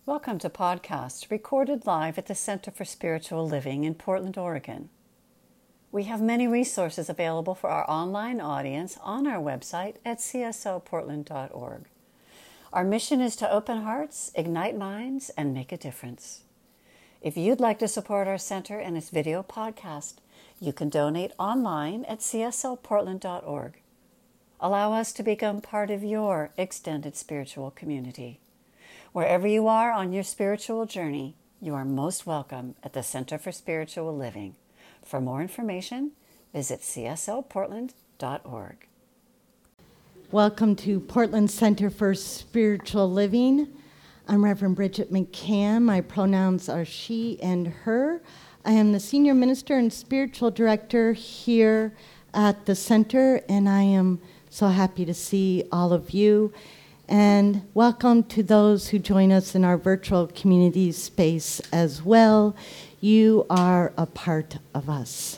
Welcome to podcast recorded live at the Center for Spiritual Living in Portland, Oregon. We have many resources available for our online audience on our website at csoportland.org. Our mission is to open hearts, ignite minds, and make a difference. If you'd like to support our center and its video podcast, you can donate online at csoportland.org. Allow us to become part of your extended spiritual community. Wherever you are on your spiritual journey, you are most welcome at the Center for Spiritual Living. For more information, visit csoportland.org. Welcome to Portland Center for Spiritual Living. I'm Reverend Bridget McCann. My pronouns are she and her. I am the Senior Minister and Spiritual Director here at the Center, and I am so happy to see all of you. And welcome to those who join us in our virtual community space as well. You are a part of us.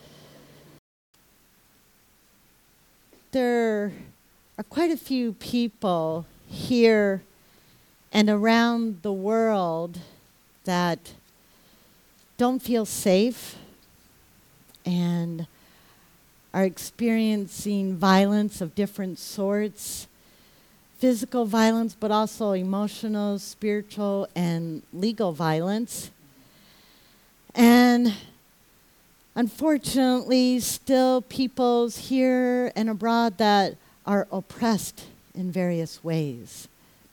There are quite a few people here and around the world that don't feel safe and are experiencing violence of different sorts. Physical violence, but also emotional, spiritual, and legal violence. And unfortunately, still peoples here and abroad that are oppressed in various ways.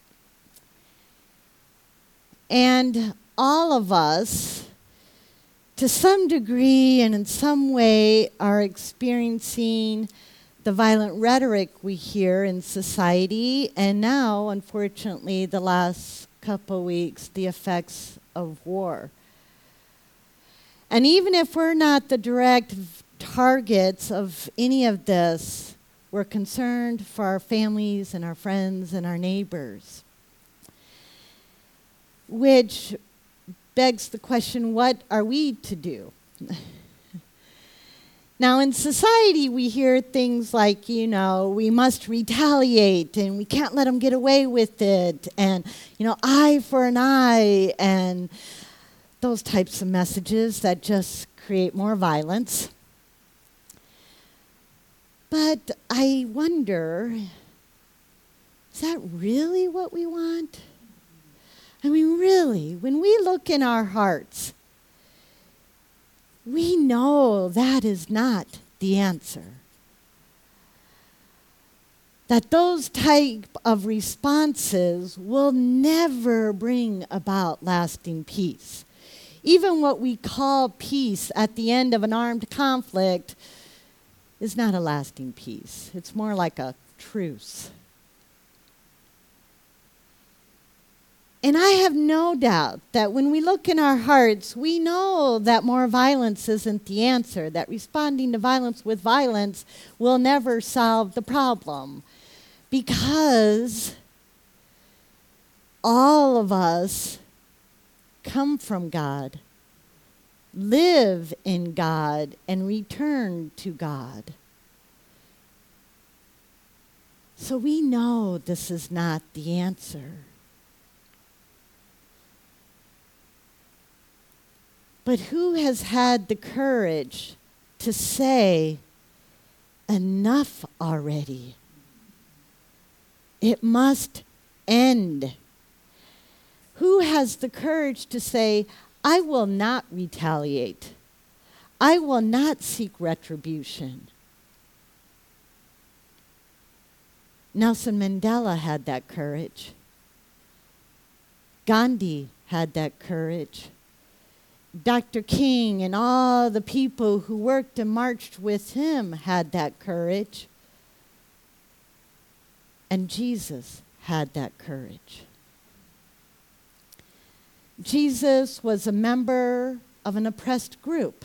And all of us, to some degree and in some way, are experiencing the violent rhetoric we hear in society, and now, unfortunately, the last couple weeks, the effects of war. And even if we're not the direct targets of any of this, we're concerned for our families and our friends and our neighbors. Which begs the question, what are we to do? Now, in society, we hear things like, we must retaliate and we can't let them get away with it, and, eye for an eye, and those types of messages that just create more violence. But I wonder, is that really what we want? I mean, really, when we look in our hearts, we know that is not the answer. That those type of responses will never bring about lasting peace. Even what we call peace at the end of an armed conflict is not a lasting peace. It's more like a truce. And I have no doubt that when we look in our hearts, we know that more violence isn't the answer, that responding to violence with violence will never solve the problem. Because all of us come from God, live in God, and return to God. So we know this is not the answer. But who has had the courage to say, enough already? It must end. Who has the courage to say, I will not retaliate. I will not seek retribution. Nelson Mandela had that courage. Gandhi had that courage. Dr. King and all the people who worked and marched with him had that courage. And Jesus had that courage. Jesus was a member of an oppressed group.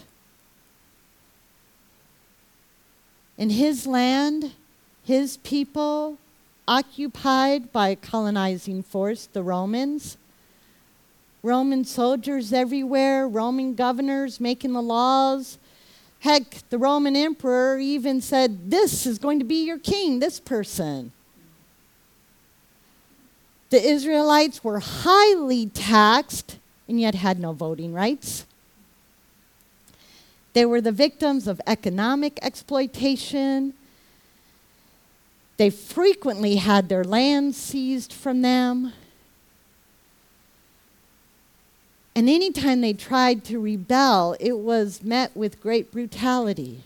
In his land, his people, occupied by a colonizing force, the Romans, Roman soldiers everywhere, Roman governors making the laws. Heck, the Roman emperor even said, this is going to be your king, this person. The Israelites were highly taxed and yet had no voting rights. They were the victims of economic exploitation. They frequently had their land seized from them. And anytime they tried to rebel, it was met with great brutality.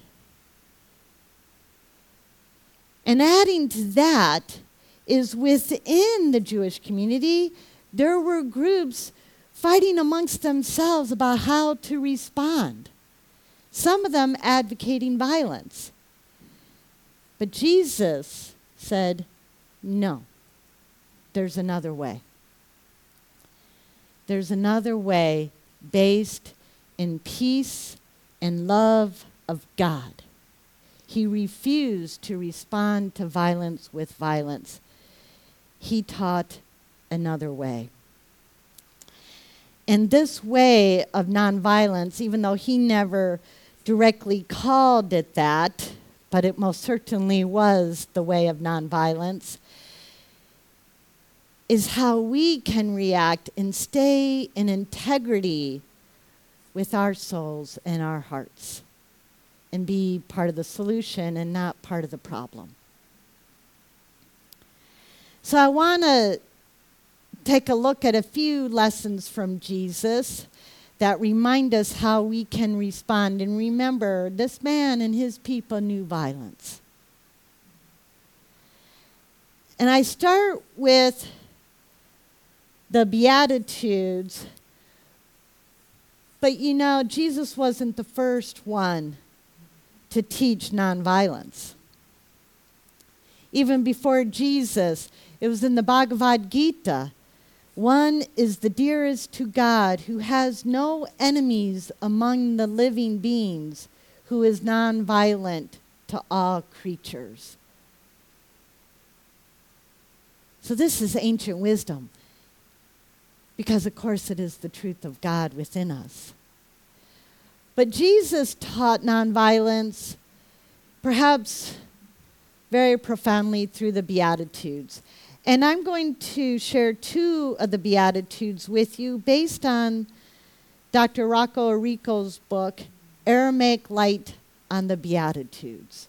And adding to that is within the Jewish community, there were groups fighting amongst themselves about how to respond. Some of them advocating violence. But Jesus said, no, there's another way. There's another way based in peace and love of God. He refused to respond to violence with violence. He taught another way. And this way of nonviolence, even though he never directly called it that, but it most certainly was the way of nonviolence, is how we can react and stay in integrity with our souls and our hearts and be part of the solution and not part of the problem. So I want to take a look at a few lessons from Jesus that remind us how we can respond. And remember, this man and his people knew violence. And I start with the Beatitudes. But you know, Jesus wasn't the first one to teach nonviolence. Even before Jesus, it was in the Bhagavad Gita. One is the dearest to God, who has no enemies among the living beings, who is nonviolent to all creatures. So this is ancient wisdom, because of course it is the truth of God within us. But Jesus taught nonviolence, perhaps very profoundly, through the Beatitudes. And I'm going to share two of the Beatitudes with you based on Dr. Rocco Errico's book, Aramaic Light on the Beatitudes.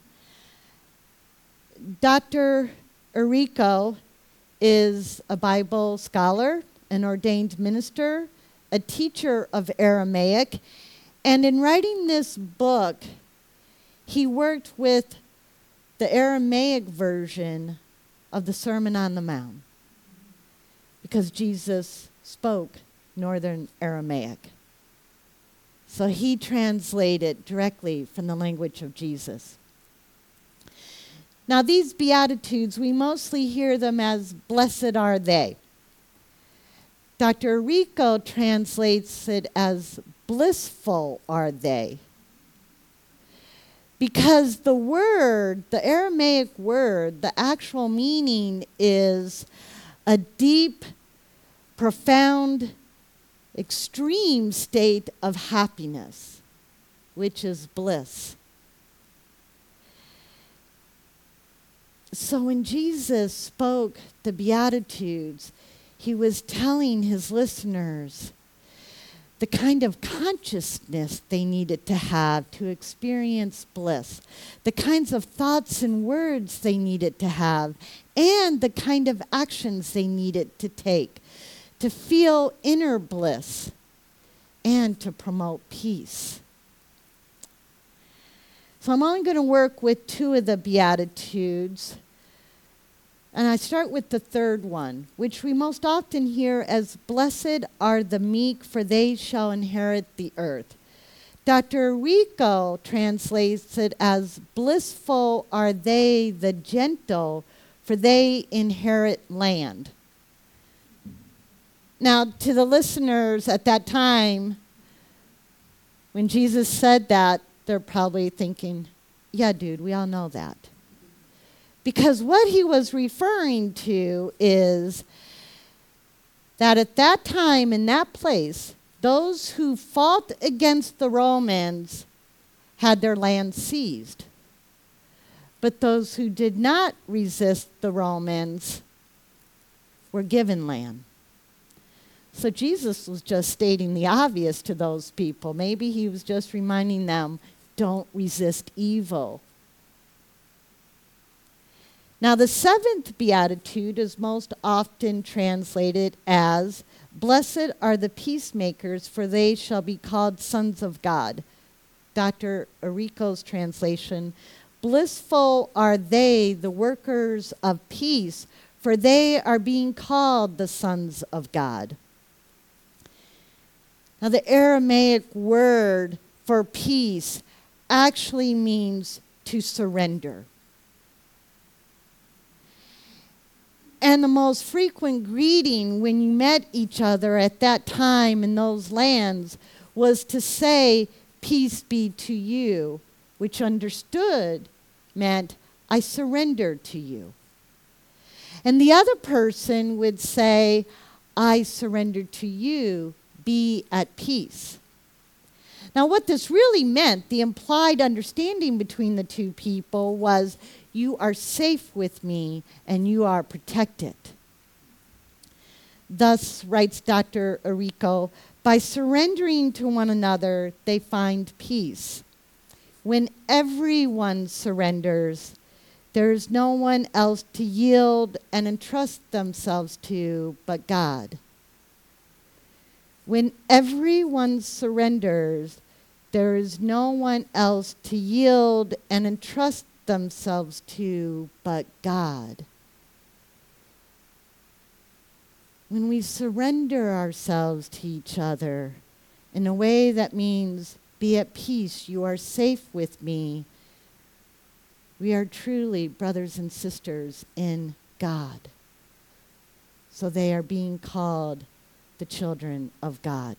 Dr. Errico is a Bible scholar, an ordained minister, a teacher of Aramaic, and in writing this book, he worked with the Aramaic version of the Sermon on the Mount, because Jesus spoke Northern Aramaic. So he translated directly from the language of Jesus. Now these Beatitudes, we mostly hear them as blessed are they. Dr. Errico translates it as blissful are they. Because the word, the Aramaic word, the actual meaning is a deep, profound, extreme state of happiness, which is bliss. So when Jesus spoke the Beatitudes, he was telling his listeners the kind of consciousness they needed to have to experience bliss, the kinds of thoughts and words they needed to have, and the kind of actions they needed to take to feel inner bliss and to promote peace. So I'm only going to work with two of the Beatitudes. And I start with the third one, which we most often hear as, blessed are the meek, for they shall inherit the earth. Dr. Errico translates it as, blissful are they the gentle, for they inherit land. Now, to the listeners at that time, when Jesus said that, they're probably thinking, yeah, dude, we all know that. Because what he was referring to is that at that time, in that place, those who fought against the Romans had their land seized. But those who did not resist the Romans were given land. So Jesus was just stating the obvious to those people. Maybe he was just reminding them, don't resist evil. Now, the seventh beatitude is most often translated as, "Blessed are the peacemakers, for they shall be called sons of God." Dr. Arico's translation, "Blissful are they, the workers of peace, for they are being called the sons of God." Now, the Aramaic word for peace actually means to surrender. And the most frequent greeting when you met each other at that time in those lands was to say, "Peace be to you," which understood meant, "I surrender to you." And the other person would say, "I surrender to you, be at peace." Now, what this really meant, the implied understanding between the two people was, you are safe with me and you are protected. Thus, writes Dr. Arico, by surrendering to one another, they find peace. When everyone surrenders, there is no one else to yield and entrust themselves to but God. When everyone surrenders, there is no one else to yield and entrust themselves to but God. When we surrender ourselves to each other in a way that means, be at peace, you are safe with me, we are truly brothers and sisters in God. So they are being called the children of God.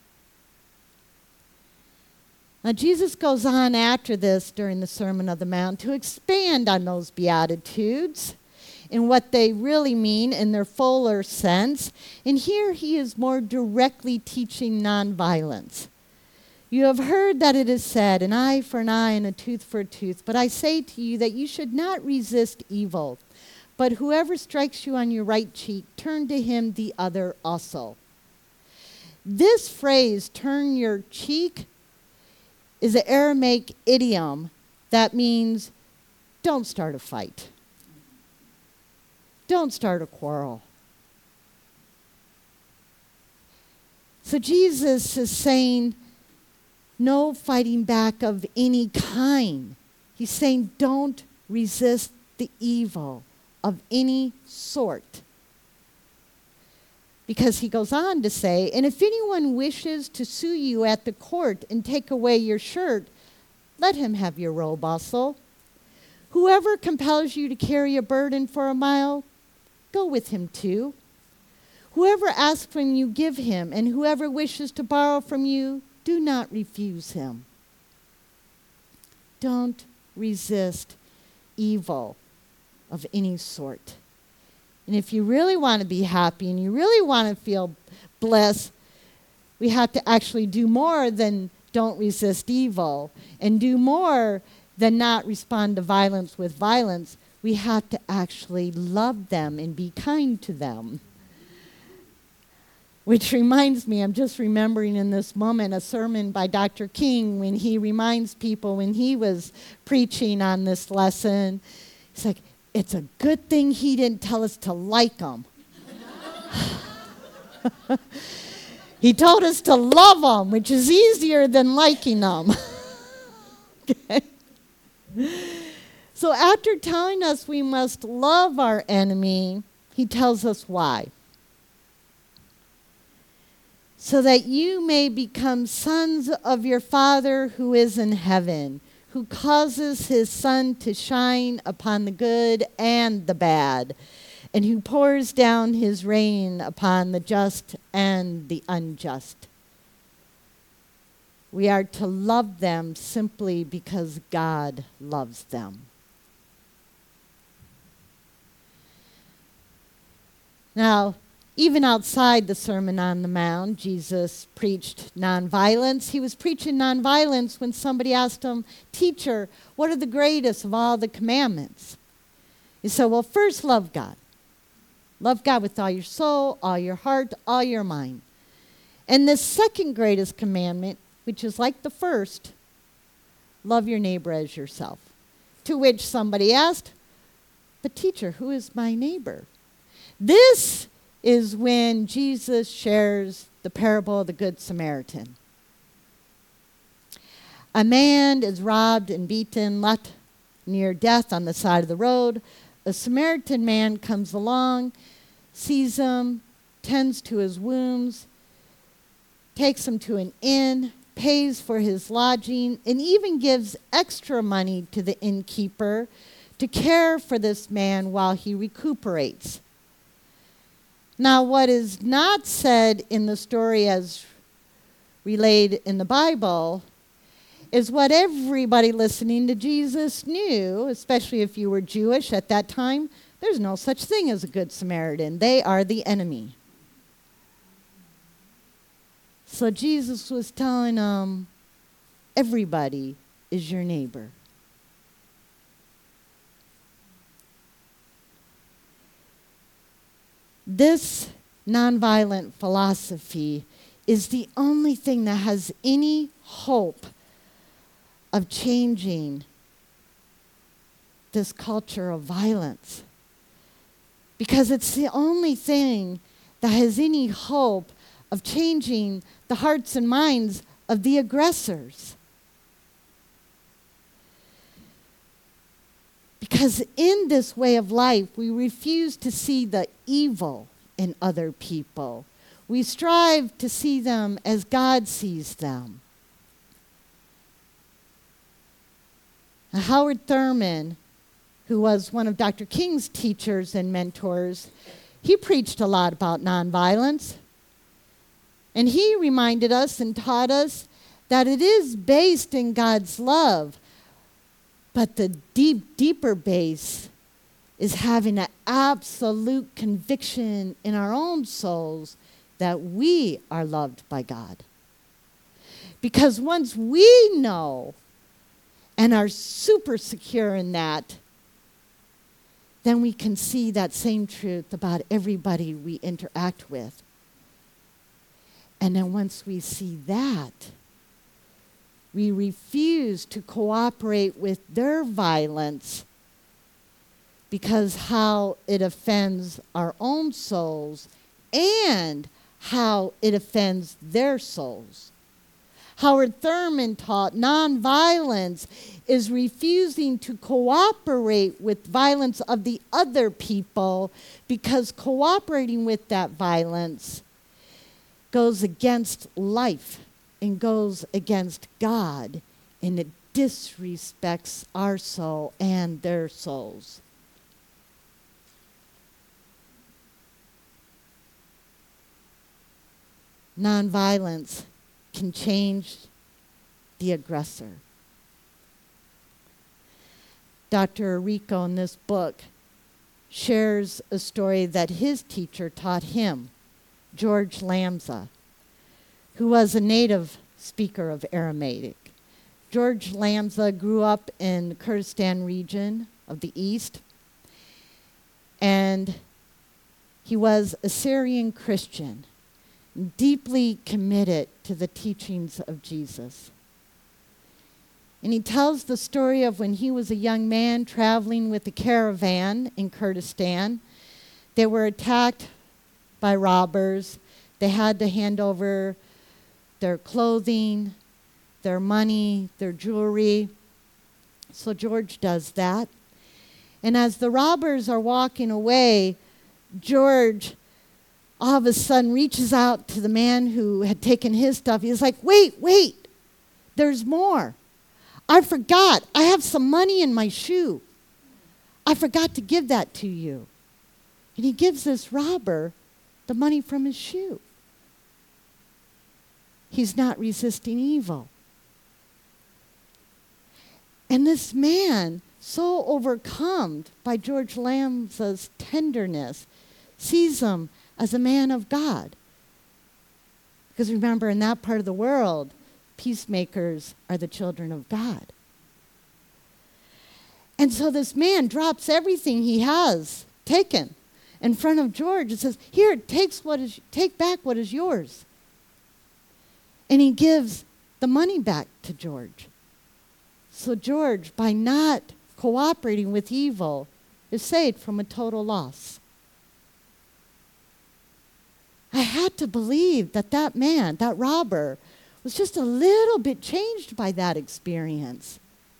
Now, Jesus goes on after this during the Sermon on the Mount to expand on those Beatitudes and what they really mean in their fuller sense. And here he is more directly teaching nonviolence. You have heard that it is said, an eye for an eye and a tooth for a tooth. But I say to you that you should not resist evil. But whoever strikes you on your right cheek, turn to him the other also. This phrase, turn your cheek, is an Aramaic idiom that means don't start a fight. Don't start a quarrel. So Jesus is saying no fighting back of any kind. He's saying don't resist the evil of any sort. Because he goes on to say, and if anyone wishes to sue you at the court and take away your shirt, let him have your robe also. Whoever compels you to carry a burden for a mile, go with him too. Whoever asks from you, give him, and whoever wishes to borrow from you, do not refuse him. Don't resist evil of any sort. And if you really want to be happy and you really want to feel blessed, we have to actually do more than don't resist evil and do more than not respond to violence with violence. We have to actually love them and be kind to them. Which reminds me, I'm just remembering in this moment a sermon by Dr. King when he reminds people when he was preaching on this lesson. He's like, it's a good thing he didn't tell us to like them. He told us to love them, which is easier than liking them. Okay? So after telling us we must love our enemy, he tells us why. So that you may become sons of your Father who is in heaven, who causes his sun to shine upon the good and the bad, and who pours down his rain upon the just and the unjust. We are to love them simply because God loves them. Now, even outside the Sermon on the Mount, Jesus preached nonviolence. He was preaching nonviolence when somebody asked him, "Teacher, what are the greatest of all the commandments?" He said, well, first love God. Love God with all your soul, all your heart, all your mind. And the second greatest commandment, which is like the first, love your neighbor as yourself. To which somebody asked, but teacher, who is my neighbor? This is when Jesus shares the parable of the Good Samaritan. A man is robbed and beaten, left near death on the side of the road. A Samaritan man comes along, sees him, tends to his wounds, takes him to an inn, pays for his lodging, and even gives extra money to the innkeeper to care for this man while he recuperates. Now, what is not said in the story as relayed in the Bible is what everybody listening to Jesus knew, especially if you were Jewish at that time. There's no such thing as a good Samaritan. They are the enemy. So Jesus was telling them, everybody is your neighbor. This nonviolent philosophy is the only thing that has any hope of changing this culture of violence. Because it's the only thing that has any hope of changing the hearts and minds of the aggressors. Because in this way of life, we refuse to see the evil in other people. We strive to see them as God sees them. Now, Howard Thurman, who was one of Dr. King's teachers and mentors, he preached a lot about nonviolence. And he reminded us and taught us that it is based in God's love. But the deeper base is having an absolute conviction in our own souls that we are loved by God. Because once we know and are super secure in that, then we can see that same truth about everybody we interact with. And then once we see that, we refuse to cooperate with their violence because how it offends our own souls and how it offends their souls. Howard Thurman taught nonviolence is refusing to cooperate with violence of the other people because cooperating with that violence goes against life and goes against God, and it disrespects our soul and their souls. Nonviolence can change the aggressor. Dr. Rico in this book shares a story that his teacher taught him, George Lamsa, who was a native speaker of Aramaic. George Lamsa grew up in the Kurdistan region of the East, and he was a Syrian Christian, deeply committed to the teachings of Jesus. And he tells the story of when he was a young man traveling with a caravan in Kurdistan. They were attacked by robbers. They had to hand over their clothing, their money, their jewelry. So George does that. And as the robbers are walking away, George all of a sudden reaches out to the man who had taken his stuff. He's like, wait, there's more. I forgot. I have some money in my shoe. I forgot to give that to you. And he gives this robber the money from his shoe. He's not resisting evil. And this man, so overcome by George Lamsa's tenderness, sees him as a man of God. Because remember, in that part of the world, peacemakers are the children of God. And so this man drops everything he has taken in front of George and says, "Here, take back what is yours." And he gives the money back to George. So George, by not cooperating with evil, is saved from a total loss. I had to believe that that man, that robber, was just a little bit changed by that experience.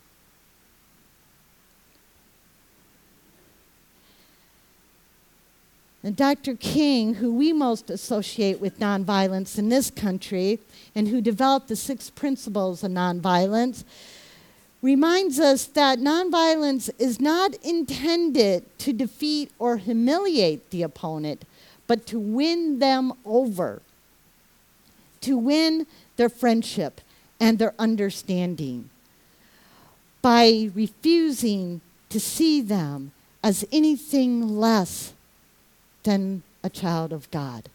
And Dr. King, who we most associate with nonviolence in this country, and who developed the 6 principles of nonviolence, reminds us that nonviolence is not intended to defeat or humiliate the opponent, but to win them over, to win their friendship and their understanding by refusing to see them as anything less than a child of God.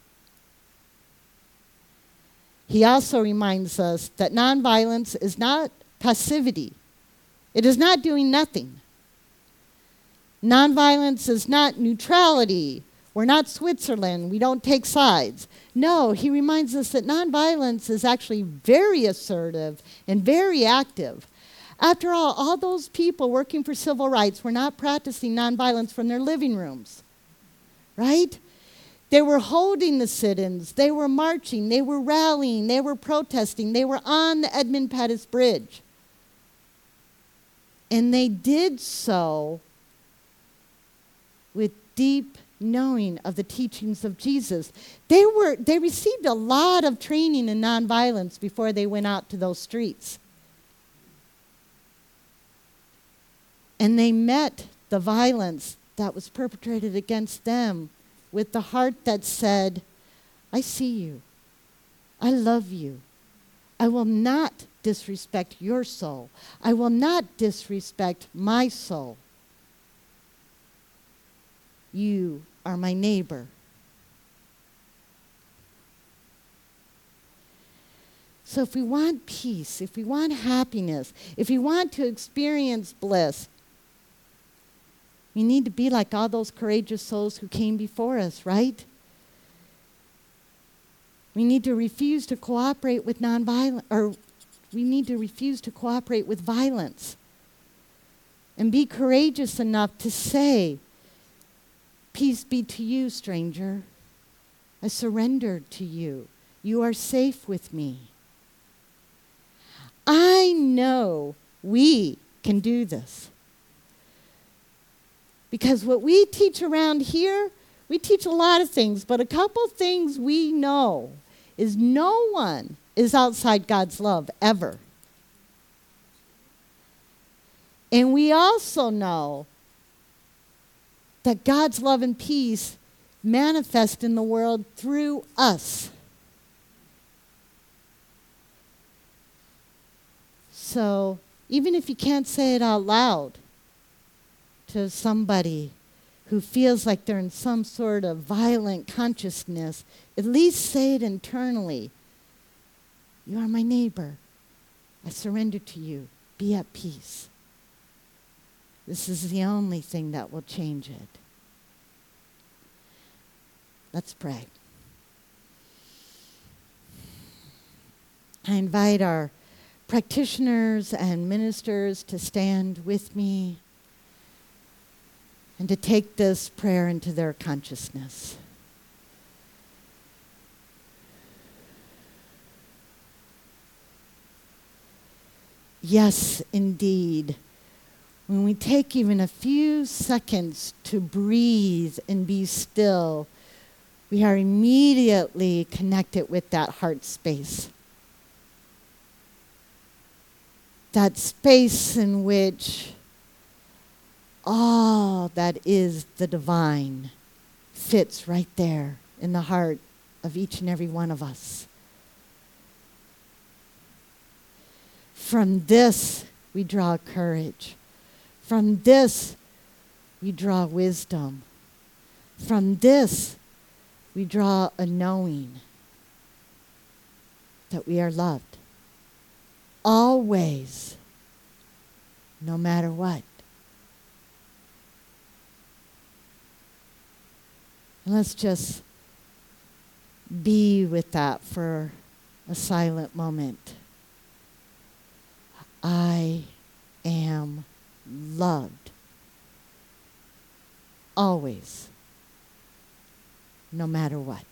He also reminds us that nonviolence is not passivity. It is not doing nothing. Nonviolence is not neutrality. We're not Switzerland. We don't take sides. No, he reminds us that nonviolence is actually very assertive and very active. After all those people working for civil rights were not practicing nonviolence from their living rooms, right? They were holding the sit-ins. They were marching. They were rallying. They were protesting. They were on the Edmund Pettus Bridge. And they did so with deep knowing of the teachings of Jesus. They received a lot of training in nonviolence before they went out to those streets. And they met the violence that was perpetrated against them with the heart that said, "I see you. I love you. I will not disrespect your soul. I will not disrespect my soul. You are my neighbor." So if we want peace, if we want happiness, if we want to experience bliss, we need to be like all those courageous souls who came before us, right? We need to refuse to cooperate with nonviolence, or we need to refuse to cooperate with violence. And be courageous enough to say, "Peace be to you, stranger. I surrender to you. You are safe with me." I know we can do this. Because what we teach around here, we teach a lot of things, but a couple things we know is no one is outside God's love, ever. And we also know that God's love and peace manifest in the world through us. So even if you can't say it out loud to somebody who feels like they're in some sort of violent consciousness, at least say it internally. "You are my neighbor. I surrender to you. Be at peace." This is the only thing that will change it. Let's pray. I invite our practitioners and ministers to stand with me and to take this prayer into their consciousness. Yes, indeed. When we take even a few seconds to breathe and be still, we are immediately connected with that heart space. That space in which all that is the divine fits right there in the heart of each and every one of us. From this, we draw courage. From this, we draw wisdom. From this, we draw a knowing that we are loved. Always, no matter what. And let's just be with that for a silent moment. I am loved. Always. No matter what.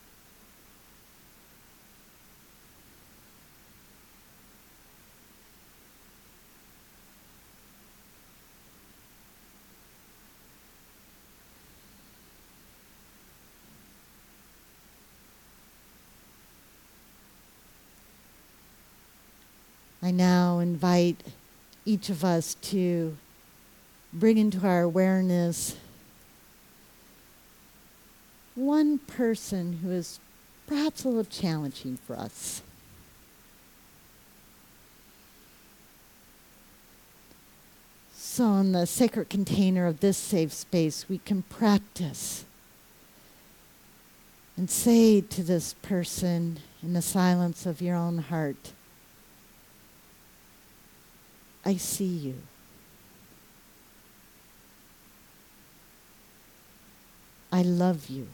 I now invite each of us to bring into our awareness one person who is perhaps a little challenging for us. So in the sacred container of this safe space, we can practice and say to this person in the silence of your own heart, I see you. I love you.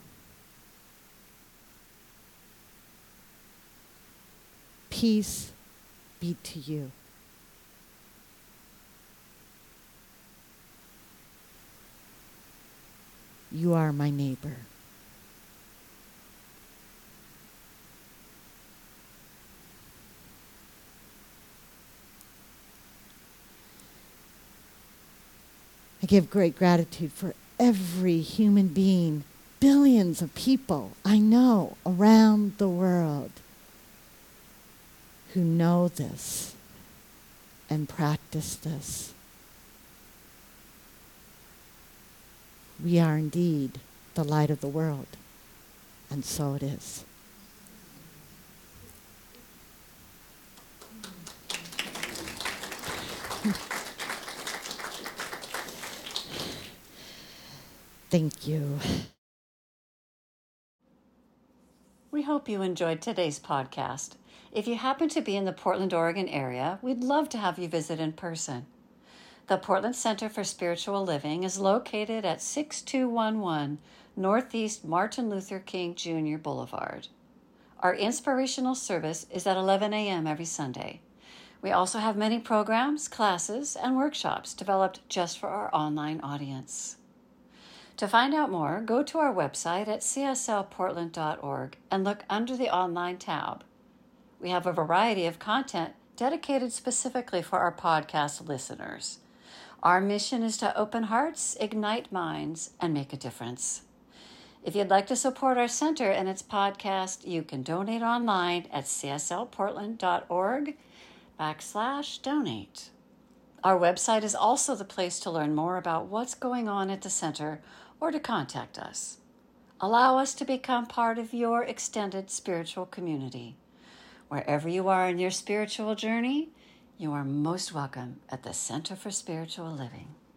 Peace be to you. You are my neighbor. I give great gratitude for every human being, billions of people I know around the world who know this and practice this. We are indeed the light of the world, and so it is. Thank you. We hope you enjoyed today's podcast. If you happen to be in the Portland, Oregon area, we'd love to have you visit in person. The Portland Center for Spiritual Living is located at 6211 Northeast Martin Luther King Jr. Boulevard. Our inspirational service is at 11 a.m. every Sunday. We also have many programs, classes, and workshops developed just for our online audience. To find out more, go to our website at cslportland.org and look under the online tab. We have a variety of content dedicated specifically for our podcast listeners. Our mission is to open hearts, ignite minds, and make a difference. If you'd like to support our center and its podcast, you can donate online at cslportland.org/donate. Our website is also the place to learn more about what's going on at the center or to contact us. Allow us to become part of your extended spiritual community. Wherever you are in your spiritual journey, you are most welcome at the Center for Spiritual Living.